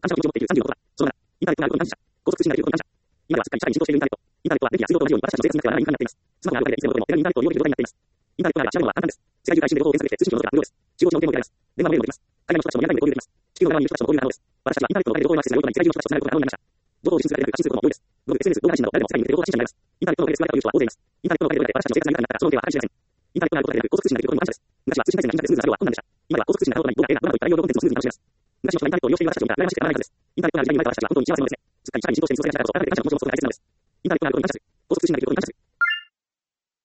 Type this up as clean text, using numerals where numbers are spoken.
反射を緊張持っている30のことは、その7、インターネットがあることに感謝。高速通信ができることに感謝。今ではすっかり社会に浸透しているインターネット。インターネットは電気や水道と同じように私たちの生活の中ではない民間になっています。スマホがあるだけでいつでもどこでも手軽にインターネットを利用できる状態になっています。インターネットがあれば調べるのは簡単です。世界中から一瞬で情報を検索できて通信機のロードが無料です。中国地方の電話も受けられます。電話もメールもできます。海外の人たちもリアルタイムで交流できます。地球の側にいる人たちも交流が可能です。私たちはインターネットのおかげで情報へのアクセスが良いことに世界中の人たちとつながることが可能になりました。情報を受信するだけでより発信することも多いです。情報を受信するだけでより発信することも多いです。インターネットのおかげで私たちの生活が豊かになったらその手は計り知れません。インターネットがあることだけでなく高速通信ができることにも感謝です。昔は通信回線が短くてスムーズな作業は困難でした。今では高速通信が可能となり動画、映画、ドラマといった内容コンテンツもスムーズに楽しめます。昔の人がインターネットを利用している私たちを見たら羨ましくてたまらないはずです。インターネットがある時代に生まれた私たちは本当に幸せなのですね。すっかり社会に浸透しているその世界だからこそ改めて感謝の気持ちを伝えられているのです。インターネットがあることに感謝する。高速通信ができることに感謝する。